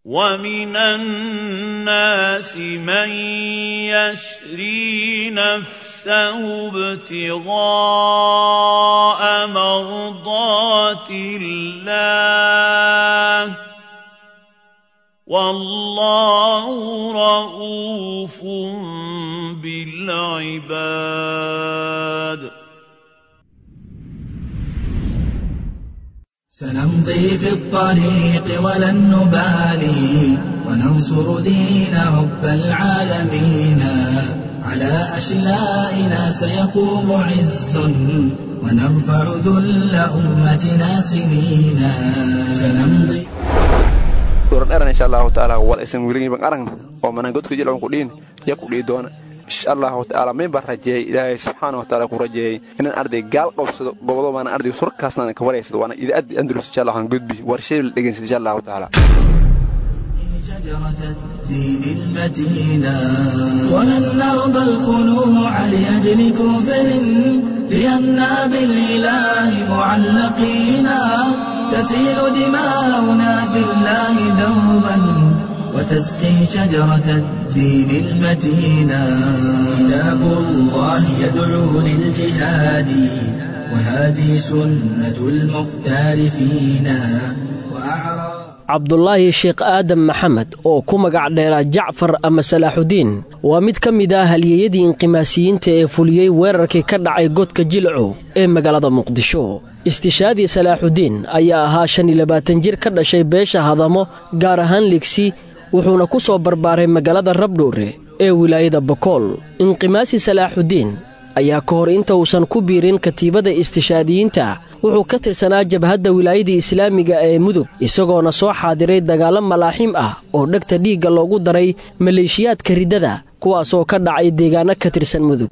ومن الناس من يشري نفسه ابتغاء مرضات الله والله رؤوف بالعباد. سنمضي في الطريق ولن نبالي وننصر دين رب العالمين. على أشلائنا سيقوم عز ونرفع ذل أمتنا سنينا. سنمضي إن شاء الله تعالى والاسم ولي بقرن ومن قد كجل عنقدين يقولي دون إن شاء الله تعالى من برجي إلهي سبحانه وتعالى كرجي إن الأرض قال قبض قبض ما أنا أرض سرق كاسنا كوريس وأنا إذا أدي أندلس إن شاء الله هنقد بي ورشيل لجنس إن شاء الله تعالى. شجرة الدين المتينة ولن نرضى الخنوع لأجل كفر لأننا بالإله معلقينا. تسيل دماؤنا في الله دوما وتسقي شجرة الدين المتينة. كتاب الله يدعو للجهاد وهذه سنة المختار فينا. cabdulaahi sheekh aadan maxamed oo ku magac dheeraa jacfar ama salaaxudiin waa mid ka mid ah halyeeyadii inqimaasiyiinta ee fuliyey weerarkii ka dhacay godka jilcow ee magaalada muqdisho. istishaadii salaaxudiin ayaa ahaa 25 jir ka dhashay beesha hadamo gaar ahaan ligsi wuxuuna ku soo barbaaray magaalada rabdhuure ee wilaayada bokool. inqimaasi salaaxudiin ayaa ka hor inta uusan ku biirin katiibada istishaadiyiinta wuxuu ka tirsanaa jabhadda wilaayada islaamiga ee mudug isagoona soo xaadiray dagaalo malaaxiim ah oo dhegta dhiigga loogu daray maleeshiyaadka riddada kuwaas oo ka dhacay deegaano ka tirsan mudug.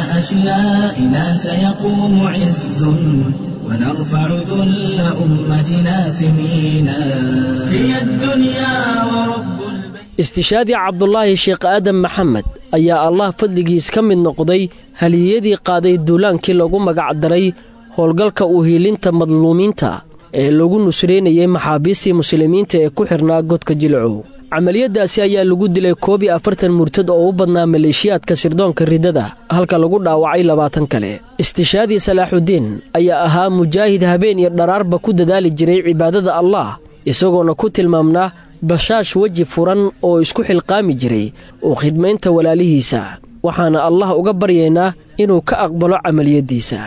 ونرفع ذل أمتنا سنينا هي الدنيا ورب istishaadii cabdulaahi sheekh aadan maxamed ayaa allah fadligiis ka mid noqday haliyadii qaaday duulaankii lagu magac daray howlgalka u hiilinta madluumiinta ee lagu nusreynayay maxaabiistii muslimiinta ee ku xirnaa godka jilcow. camaliyadaasi ayaa lagu dilay 41 murtad oo u badnaa maleeshiyaadka sirdoonka riddada halka lagu dhaawacay 20 kale. istishaadii salaaxudiin ayaa ahaa mujaahid habeen iyo dharaarba ku dadaali jiray cibaadada allah isagoona ku tilmaamnaa bashaash weji furan oo isku xilqaami jiray oo khidmaynta walaalihiisa waxaana allah uga baryaynaa inuu ka aqbalo camaliyadiisa.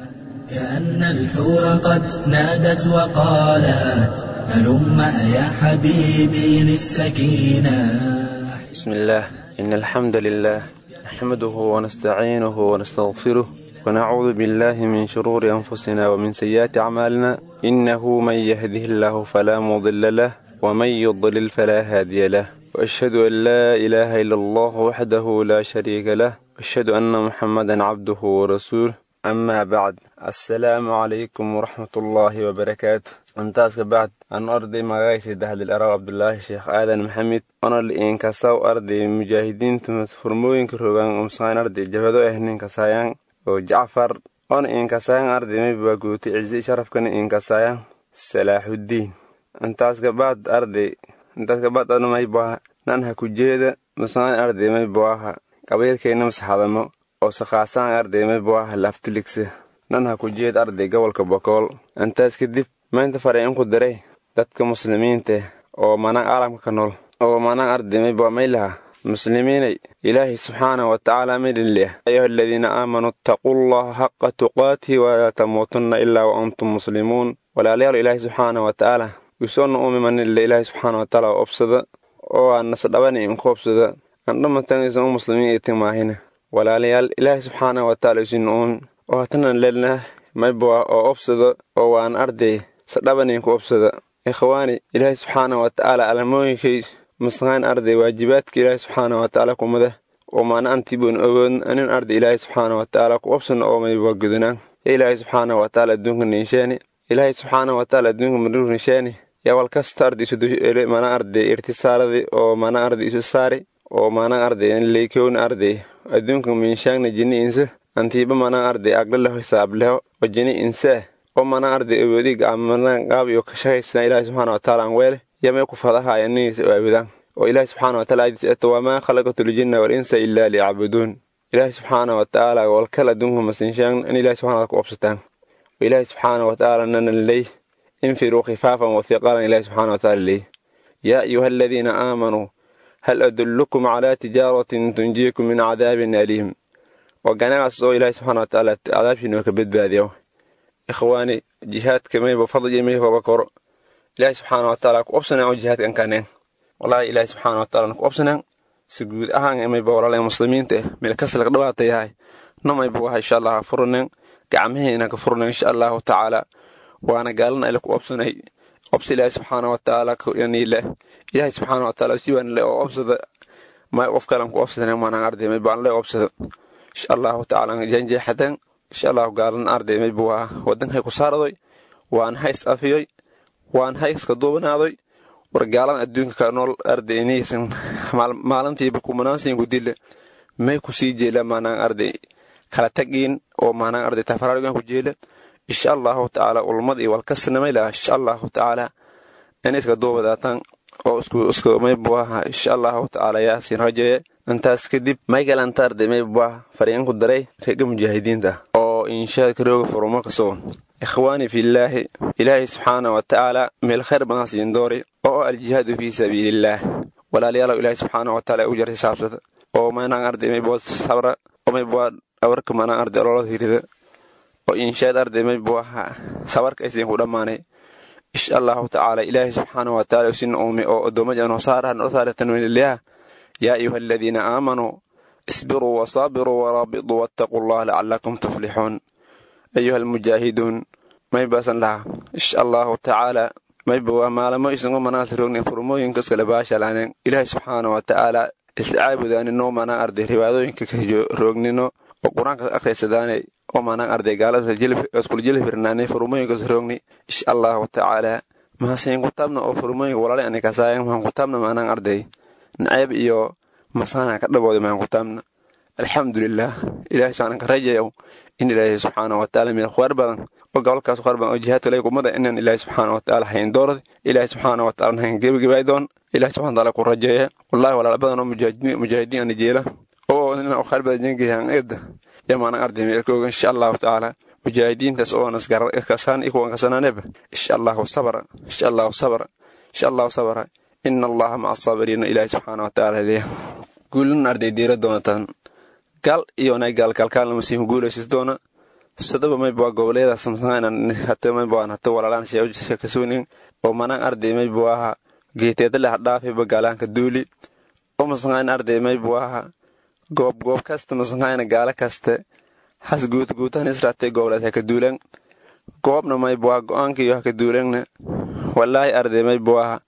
كأن الحور قد نادت وقالت هلم يا حبيبي للسكينة. بسم الله إن الحمد لله نحمده ونستعينه ونستغفره ونعوذ بالله من شرور أنفسنا ومن سيئات أعمالنا إنه من يهده الله فلا مضل له ومن يضلل فلا هادي له وأشهد أن لا إله إلا الله وحده لا شريك له وأشهد أن محمدا عبده ورسوله. أما بعد السلام عليكم ورحمة الله وبركاته. انتاس بعد أن أرضي مغايسي دهل الأراء عبد الله شيخ آدم محمد أنا اللي إنكساو أرضي مجاهدين تمسفرموين كروغان أمسان أرضي جفدو إهنين كسايان وجعفر أنا إنكسايان أرضي مباقوتي عزي شرف كان إنكسايان سلاح الدين. انتاس بعد أرضي انتاس بعد أنا ما يبوها نانها كجيدة مسان أرضي ما يبوها قبيل كينا مسحابمو oo saqaasaan arday ma booha laftiligse nanha ku jeed arday gobolka bokool. intaas kadib maanta fareen ku daray dadka muslimiinta oo manaan caalamka ka nool oo manaan arday ma boo maylaha muslimiinay ilaahi subhanahu wa ta'ala midillah ayyuhalladhina aamanu taqullaha haqqa tuqaatihi wa la tamuutunna illa wa antum muslimuun. walaalayaal ilaahi subhanahu wa ta'ala yusoon uumiman ilaahi subhanahu wa ta'ala obsada oo aan nasdabani in qoobsada andhamatan isoo muslimiin ay timaahina walaalayaal ilaahi subhanahu wa ta'ala isinoon oo tan leelna maybo oo obsada oo waan arday sadhabanin ku obsada. ikhwaani ilaahi subhanahu wa ta'ala alamooyinkii masqaan arday waajibaadka ilaahi subhanahu wa ta'ala kumada oo maana antibun ogon anin arday ilaahi subhanahu wa ta'ala ku obsan oo maybo gudunaan ilaahi subhanahu wa ta'ala dunka niishaani ilaahi subhanahu wa ta'ala dunka madruur niishaani ya wal kasta arday isu maana arday irtisaaladi oo maana arday isu saari oo maana arday in leekoon arday adduunka minshaagna jinni insa antiiba maana arday aqlala hisaab leh oo jinni insa oo maana arday awoodiga amana qaab iyo ka shaqaysan ilaahay subhanahu wa ta'ala aan weele yamay ku fadahaayaan inay aabudaan oo ilaahay subxaanahu wa ta'aala aydiis wamaa khalaqatul jinna wal insa illaa liya'buduun ilaahay subxaanahu wa ta'aala wal kala dunhu masinshaan in ilaahay subxaanahu wa ta'aala ku obsataan oo ilaahay subxaanahu wa ta'aala nan lay infiruu khifaafan wa thiqalan ilaahay subxaanahu wa ta'aala lay yaa ayyuhalladhiina aamanuu hal adullukum calaa tijaaratin tunjiikum min cadaabin aliim oo ganacsi oo ilaahay subxaanahu wa ta'aala cadaabkiina ka badbaadiyo ikhwaani jihaadka mayba fadli mayba koro ilaahay subxaanahu wa ta'aala ku obsanaan oo jihaadkan kaneen wallahi ilaahay subxaanahu wa ta'aala ku obsanaan si guud ahaan mayba walaalay muslimiinta meel kasta laga dhawaatay yahay namayba waxa insha Allah furuneen gacmaheena ka furuneen insha Allah ta'aala waana gaalna ila ku obsanay obsi ilaahay subxaanahu wa ta'aala ku yanile ilaahay subxaanahu wa ta'aala si waan le oo obsada ma qof kale ku obsadana maana arday mayba aan le obsada insha Allah ta'aala janjeexadan insha Allah gaalna arday mayba waa wadanka ku saaraday waan hays afiyay waan hays ka doonaaday wargaalan adduunka ka nool ardaynaysan maalintii ku munaasib gudile may ku sii jeela maana arday kala tagin oo maana arday tafaraarugan ku jeela insha Allah ta'ala ulmadi wal kasnamay la insha Allah ta'ala aniska doobadatan oo isku may buaha insha Allah ta'ala yaasin rajaye antaas kadib may galan tarde may buaha fariyaan ku daray reega mujaahidiinta oo insha karooga furmo ka soo ikhwaani fillah ilaahi subhanahu wa ta'ala meel khair baan siin doori oo al jihad fi sabilillah walaaliyaal ilaahi subhanahu wa ta'ala u jar xisaabsada oo maana arday may boos sabra oo may buad awarka maana arday loo hirida oo insha arday may buaha sabarka ay ku dhamaanay insha Allah ta'ala ilaahi subhanahu wa ta'ala sin ummi oo doomajan oo saaratan wiilaa ya ayyuhalladhina aamanu isbiru wa sabiru wa rabitu wattaqullaha la'allakum tuflihun ayyuhal mujahidun may basan la insha Allah ta'ala may baa maalmo isagoo manaasiroonin furmooyinka kala baashalaan ilaahi subhanahu wa ta'ala islaabudan inoo mana arday riwaayooyinka ka roognino oo quraanka akhrisadaan oo maana arday gaalada isku jilfirnaanay furmooyinka roogni insha Allah ta'ala ma seen ku tabna oo furmooyinka walaal aan ka saayeen ma ku tabna maana arday naayib iyo masana ka dhabooday ma ku tabna alxamdulillah ilaahi subhanahu ka rajayo in ilaahi subhanahu wa ta'ala min khayr badan oo gobolkaas khayr badan oo jihaadka lay kumada in ilaahi subhanahu wa ta'ala hayn doorad ilaahi subhanahu wa ta'ala hayn gebagabay doon ilaahi subhanahu wa ta'ala ku rajayo wallahi walaal badan oo mujaahidiin jeela oo inna khayr badan jeeyaan eed yamaana arday meelkooga insha Allah ta'ala mujaahidiintaas oo nasgar kasaan ikuwan kasanaaneba insha Allah sabra insha Allah sabra insha Allah sabra inna Allah ma'a sabirin ilaahi subhanahu wa ta'ala leeyahay guulun arday diira doontaan gal iyo nagal kalkaan masiin guulaysid doona sadaba may baa goboleeda samsaanan hatta may baa hatta walaalaan sheey ka soonin oo maana arday may baa geeteeda la dhaafay bagaalaanka duuli oo masaan arday may baa goob kasta masaan gaala kasta has guutan israatay gobolada ka duulan goobna may baa go'aanka iyo ka duulan wallahi arday may baa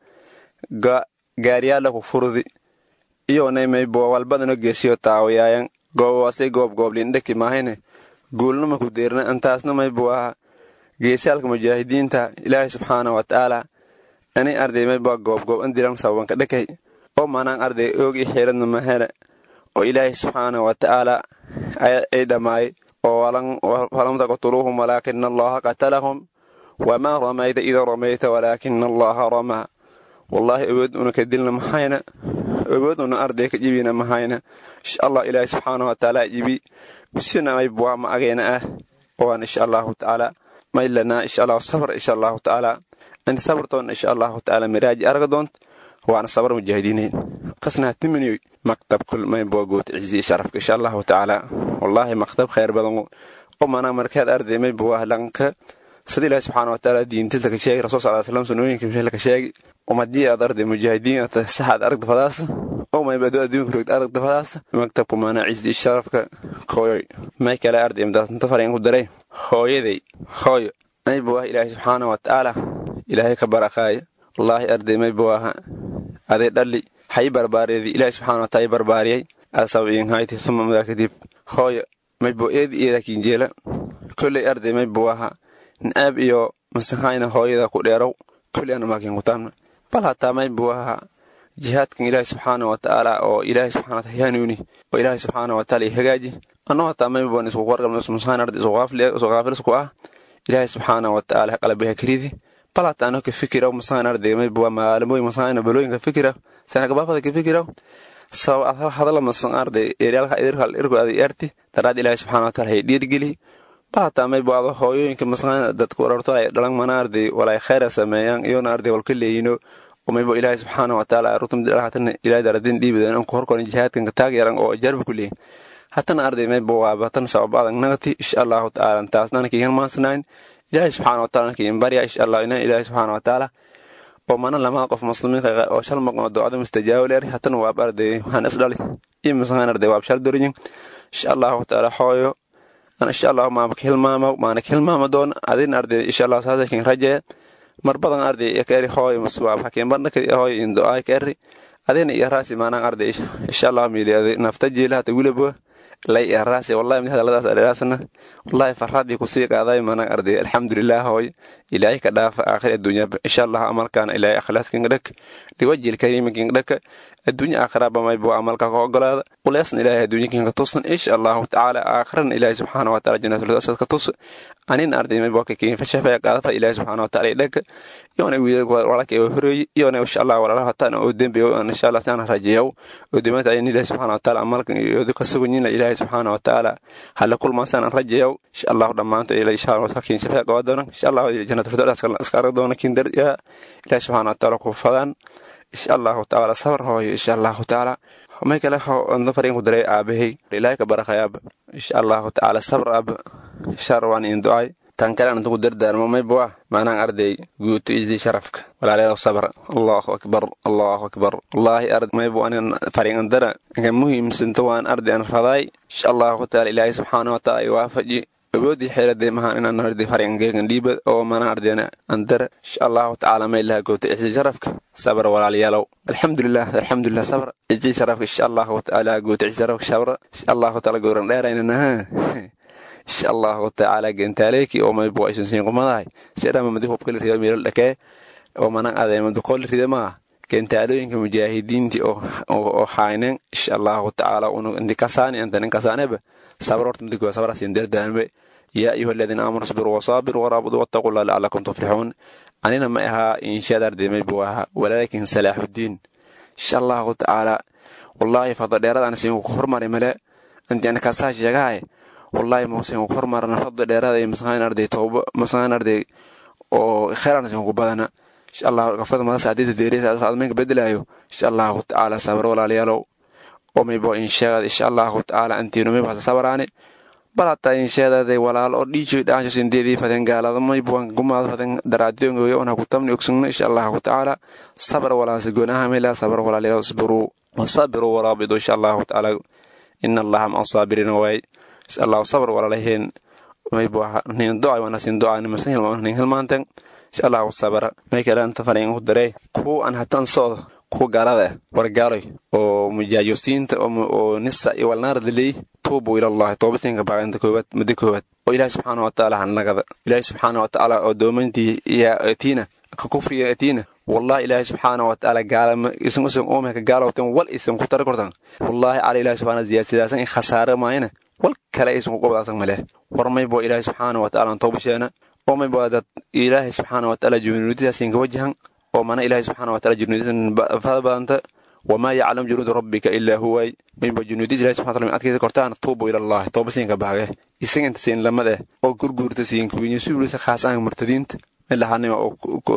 gaariyaal ku furdi iyo may baa walbadana geesiyo taawayaan goobaasay gooblin dhaki maahayne guulnama ku deerna antaasna may baa geesaalka mujaahidiinta ilaahi subhanahu wa ta'ala ani arday may baa goob andiran saban ka dhakay oo maana arday oogi xiradna mahana oo ilaahi subhanahu wa ta'ala ay dhamaay oo walam taqtuluhum walakinna Allah qatalahum wama ramayta idha ramayta walakinna Allah rama wallahi awaduna kadilna mahayna awaduna arday ka jibina mahayna insha Allah ilaahi subhanahu wa ta'ala jibi bisina may baa ma ageena oo insha Allah ta'ala may lana insha Allah sabr insha Allah ta'ala an sabrton insha Allah ta'ala miraaji argadoont waana sabr mujaahidiin qasna timini maktab kul may boogoot cizi sharaf insha Allah ta'ala wallahi maktab khair badan oo maana markaad arday may baa lanka sidii ilaahi subhanahu wa ta'ala diinta ka sheegay rasuul sallallahu alayhi wasallam sunooyinka la ka sheegay ومدي أرد مجاهدين تسحد أرد فلاس أو ما يبدو أديون كريت أرد فلاس مكتب ما عز الشرف كوي ما يكلا أرد إمداد انتفرين قدري خوي ذي خوي ما يبوه إلهي سبحانه وتعالى إلهي كبر أخاي الله أرد ما يبوها هذا دلي حي برباري ذي إلهي سبحانه وتعالى برباري أسوين هايتي ثم مذاك ديب خوي ما يبوه إذا كينجيلا كل أرد ما يبوها نأب إيو مسخاين خوي ذا كل كل أنا ما كين قطعنا بل حتى ما يبوها جهادك إلهي سبحانه وتعالى أو إلهي سبحانه وتعالى وإلهي سبحانه وتعالى هجاجي أنا حتى ما يبوها نسوق ورقة من مسخاين أرد سوغافل سكوا إلهي سبحانه وتعالى قلبها كريدي balata ano ka fikiraw masaan arday may bua maalmoy masaan balooyinka fikiraw sana gabaafada ka fikiraw saw hadala masaan arday eeralka irko adi erti daraad ilaahay subhanahu wa ta'ala hay dhiirgeli balata may bua hooyooyinka masaan dadku wararto ay dhalan manaarday walay khayr sameeyaan iyo naarday wal kaleeyino وميبو إلهي سبحانه وتعالى رتم دلها إلهي دردين ديبدان أنكو هركون جهاد كنك تاقيران أو أجرب كله حتى نأردي ميبو وابطن سوابادا نغتي إن شاء الله تعالى انتاسنا نكي هنمان سنين إلهي سبحانه وتعالى نكي ينبريا إن شاء الله إلهي سبحانه وتعالى ومانا لما أقف مسلمين وشال مقام الدعاء مستجاو ليري حتى نواب أردي هنسدالي إمسان أردي وابشال دورين إن شاء الله تعالى حويو أنا إن شاء الله ما بكهل ماما ما نكهل ماما دون أدين أردي إن شاء الله سادة كين رجاء marbadan arday ka eri hooy maswaab hakeen barna ka hooy indo ay ka eri adina iyo raasi maana arday insha Allah miiliyada nafta jeelaha tawilabo lay raasi wallahi mid hadaladaas araasna wallahi farxadii ku sii qaaday maana arday alxamdulillah hooy ilaahay ka dhaafa aakhir adduunya insha Allah amalkan ilaahay ikhlaaskin dhak liwajil kariimkin dhak adduunya aakhiraba may buu amalka ka ogolaada walaasna ilaahay adduunyakin ka toosan insha Allah ta'ala aakhiran ilaahay subhanahu wa ta'ala jannatul asad ka toos anin arday may buu ka keen fashafa qaadafa ilaahay subhanahu wa ta'ala dhak yoona wiil walaalkay horeey yoona insha Allah walaalaha hataan oo dambiyo insha Allah saan rajeeyo oo dimaata ilaahay subhanahu wa ta'ala amalkan iyo ka sugunina ilaahay subhanahu wa ta'ala hal kul ma saan rajeeyo insha Allah dhamaanta ilaahay insha Allah ka keen shafa qaadana insha Allah jannatul asad askar doona kin dar ya ilaahay subhanahu wa ta'ala ku fadan insha Allah ta'ala sabar hooyo insha Allah ta'ala ما كلا خو نفرين قدري أبيه إلهك بركة أب إن شاء الله تعالى صبر أب شروان إن دعاء تنكر أن تقدر دار ما يبوا ما أنا أردي قلت إجدي شرفك ولا عليه الصبر الله أكبر الله أكبر الله أرد ما يبوا أن فرين درا كان مهم سنتوان أردي أن فضاي إن شاء الله تعالى إلهي سبحانه وتعالى يوافقي أبودي حيل دي مها إن أنا أردي فرين جيجن ليبد أو ما أنا أردي أنا أندر إن شاء الله تعالى ما إلها قلت إجدي شرفك صبر ولا عليالو الحمد لله صبر إجدي شرفك إن شاء الله تعالى قلت إجدي شرفك صبر إن شاء الله تعالى قولن لا رأينا إن شاء الله تعالى جنت عليك أو ما يبغى يسنسين قماي سيرا ما مديه بكل رياض ميل لك أو ما نقدر ما دكول رياض ما جنت عليك مجاهدين تي أو حاينن إن شاء الله تعالى ونو عندك كساني أنت نكسانه ب صبرت مديك وصبر سندر دائما يا أيها الذين آمنوا صبروا وصابروا ورابطوا واتقوا الله لعلكم تفلحون أنا ما إها إن شاء الله ما يبغاها ولكن سلاح الدين إن شاء الله تعالى والله فضل يرد أن سيكون خرمر ملا أنت أنا كساش جاي والله ما سيكون خرمر أنا فضل يرد مسخان أردي توبة مسخان أردي أو خير سيكون بدنا إن شاء الله قفز ما سعديت الدريس أسعد منك بدلايو إن شاء الله تعالى صبر ولا ليالو وما يبغى إن شاء الله تعالى أنت نمي بس صبراني balata inshaada walaal oo dhiijo dhaanjo sindeedii fadan gaalada may buwan gumaad fadan daraadeengo iyo ona ku tamni ogsun insha Allah ta'ala sabr wala sagonaha mila sabr wala leeyo sabru wasabru wala bidu insha Allah ta'ala inna Allah ma sabirin wa insha Allah sabr wala lehen may buwa nin du'a wana sin du'a ni masahil ma nin hilmaantan insha Allah sabra may kala anta fareen u daray ku an hatan soo ku gaalada wargaalay oo mujaajistiinta oo nisa iyo walnaar dilay توبوا إلى الله توبتين كبعند كوبت مدكوبت وإله سبحانه وتعالى عن نقد إله سبحانه وتعالى أدومنتي يا أتينا ككفر يا أتينا والله إله سبحانه وتعالى قال اسم أمك قال وتم والاسم كتر كرتان والله على إله سبحانه زيادة سين خسارة معينة والكلا اسم قبض أصلا مله ورمي بو إله سبحانه وتعالى توبشنا ومي بو إله سبحانه وتعالى جنودي سين وجهن ومن إله سبحانه وتعالى جنودي فبانت وما يعلم جنود ربك إلا هو من بجنود الله سبحانه وتعالى أكيد كرتان توبوا إلى الله توبة سين كباعه يسين تسين لما ده أو كرجور تسين كوين يسوي لسه خاصة مرتدين إلا هني أو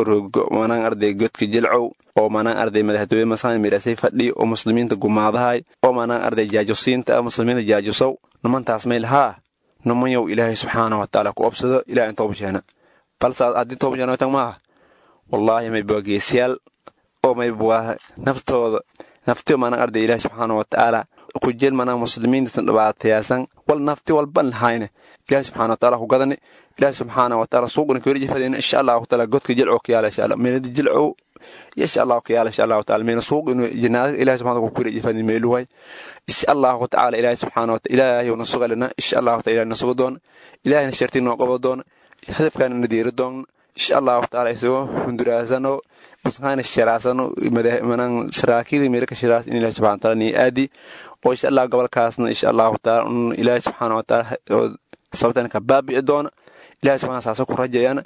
منا أرضي جد كجلعو أو منا أرضي مذهبي مثلا ميراثي فدي أو مسلمين تقوم هاي أو منا أرضي جاجوسين تا مسلمين جاجوسو نمن تسميل ها نمن يو إله سبحانه وتعالى كوبصد إلى أن توبة جهنا بل أدي توبة جهنا تما والله ما يبغى سيال أو ما يبغى نفتي ما نقدر إله سبحانه وتعالى كجيل منا مسلمين سنبعث ياسن والنفتي والبن هاينه إله سبحانه وتعالى هو قدني إله سبحانه وتعالى سوقنا كوريجي فدين إن شاء الله تعالى قد كجلعو كياله إن شاء الله من الجلعو إن شاء الله كياله إن شاء الله تعالى من سوق إنه جناز إله سبحانه وتعالى كوريجي فدين ميلوه إن شاء الله تعالى إله سبحانه وتعالى إله ونسوق لنا إن شاء الله تعالى نسوق دون إله نشرتين وقبض دون هدف كان ندير دون إن شاء الله تعالى يسوع هندراسانو مسخان الشراسانو منان سراكيل ميرك شراس إن الله سبحانه وتعالى آدي وإن شاء الله قبل كاسنا إن شاء الله تعالى إله سبحانه وتعالى صوتنا كباب يدون إله سبحانه وتعالى كرجيان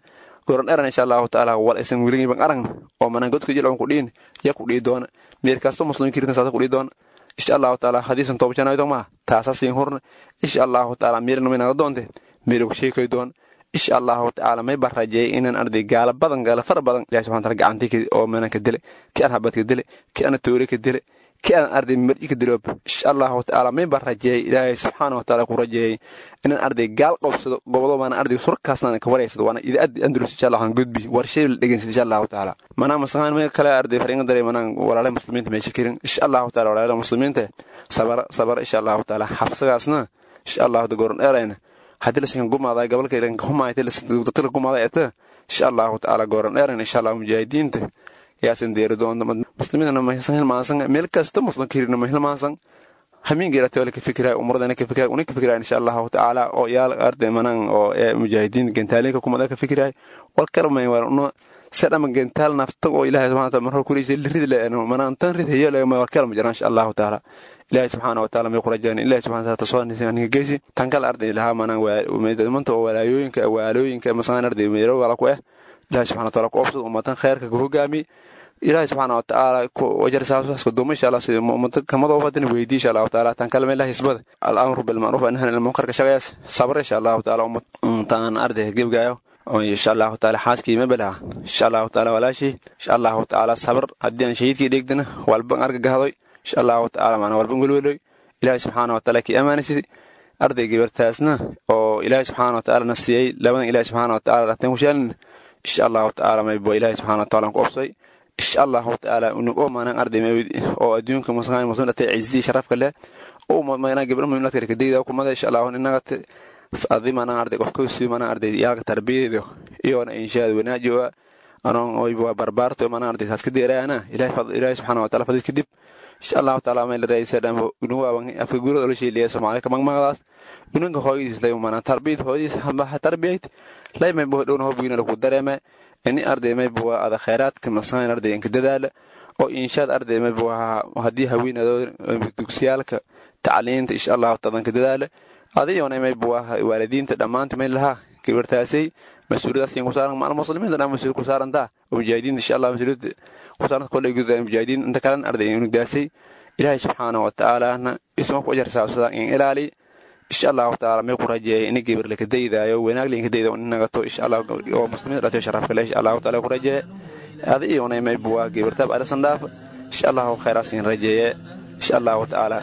goran eran insha Allah ta'ala wal isan wiilin ban arag oo manan godka jilon ku dhiin ya ku dhii doona meel kasto muslimkiirna saada ku dhii doona insha Allah ta'ala hadiisan toobjanaaydo ma taasasin horna insha Allah ta'ala meelna wayna doonte meel ku sheekay doon insha Allah ta'ala may barajay inaan arday gaala badan gaala far badan Ilaahay subhanahu wa ta'ala gacantii oo meena ka dilay ki aan habad ka dilay ki aan toori ka dilay ki aan arday marji ka dilay insha Allah ta'ala may barajay Ilaahay subhanahu wa ta'ala ku rajay inaan arday gaal qabsado gobodo baan arday surkaasna ka wareysado waana ida andalus insha Allah aan gudbi warshay dhageysan insha Allah ta'ala mana masahan may kala arday fariin daray manaan walaalaha muslimiinta may shakirin insha Allah ta'ala walaalaha muslimiinta sabar insha Allah ta'ala xafsagaasna insha Allah goran eerayna hadii la sin gumaada gobolka iran humaayay la sin dadka gumaada ee insha Allah ta'ala goran eerayna insha Allah mujaahidiinta yaasin deeridoon muslimiinna ma haysan maasan meel kasta muslimkiina ma hilmaasan hamin geerato la ka fikiray umradana ka fikiray unika fikiray insha Allah ta'ala oo yaal arday manan oo mujaahidiin gantaalinka kuma ka fikiray wal karmay warno sadama gantaal nafta oo Ilaahay subhanahu wa ta'ala markuu kuleeyay rid leeyno manan tan rid heeyay ma karma jiraan insha Allah ta'ala Ilaahay subhanahu wa ta'ala may qurajaan Ilaahay subhanahu wa ta'ala tasawanisan geesi tan kala arday laha manan waa umeedmanta oo walaayoyinka masan arday meero wala ku Ilaahay subhanahu wa ta'ala ku obsad ummatan khayrka ku hogaami Ilaahay subhanahu wa ta'ala ku wajar saas ku dumo insha Allah si ummad kamada wafadin weydii insha Allah ta'ala tan kalma Ilaahay isbad al-amru bil ma'ruf wa nahyi anil munkar ka shaqeeyas sabr insha Allah ta'ala ummadan arday gebgaayo oo insha Allah ta'ala xaaskii ma balaha insha Allah ta'ala walaashi insha Allah ta'ala sabr hadii shahiidkii dhigdana walba arga gahday insha Allah ta'ala maana walba gulwelay Ilaahay subhanahu wa ta'ala ki amaanaysi arday gabartaasna oo Ilaahay subhanahu wa ta'ala nasiyay labadan Ilaahay subhanahu wa ta'ala tan washal insha Allah ta'ala may bo Ilaahay subhanahu wa ta'ala ku obsay insha Allah ta'ala uu maanan arday oo adduunka muslimin ciisi sharaf kale oo maana gabar muhiimad ka deeyda ku mada insha Allah inaga adimana arday qofka si maana arday yaaga tarbiyada iyo insha wanaajiyo anon oo barbaarto maana arday saas ka deerayana Ilaahay subhanahu wa ta'ala fadil kadib insha Allah ta'ala may leeyahay inuu waan afka gurada la sheelay Soomaaliya ka magmagadaas inuu hooyadiis leeyahay maana tarbiyad hooyadiis hamba tarbiyad leeyahay buu dhown hoobiina lagu dareemay إني أرضي ما يبغى هذا خيرات كمصانع أرضي إنك دلالة أو إنشاء أرضي ما يبغى هديها وين هذول بدوكسيالك تعليم إن شاء الله طبعا كدلالة هذه يوم ما يبغى والدين تدمان تميل لها كبرتاسي مسؤولية سين كسارن مع المسلمين ده مسؤول كسارن ده ومجاهدين إن شاء الله مسؤولية كسارن كل جزء مجاهدين أنت كلام أرضي إنك داسي إلهي سبحانه وتعالى اسمك وجر ساوسا إن إلالي إن شاء الله تعالى ما يقول رجاء إنك جبر لك ديدا وناقل إنك ديدا وإنك تو إن شاء الله ومسلمين راتي شرف كله إن شاء الله تعالى يقول رجاء هذه يوم ما يبوا جبر تاب على صنداف إن شاء الله خير سين رجاء إن شاء الله تعالى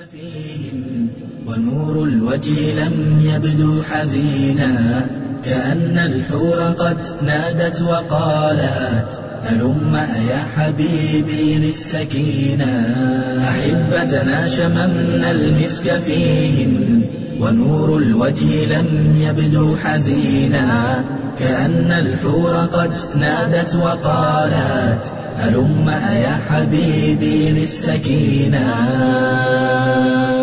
ونور الوجه لم يبدو حزينا كأن الحور قد نادت وقالت هلم يا حبيبي للسكينة أحبتنا شممنا المسك فيهم ونور الوجه لم يبدو حزينا كأن الحور قد نادت وقالت هلم يا حبيبي للسكينة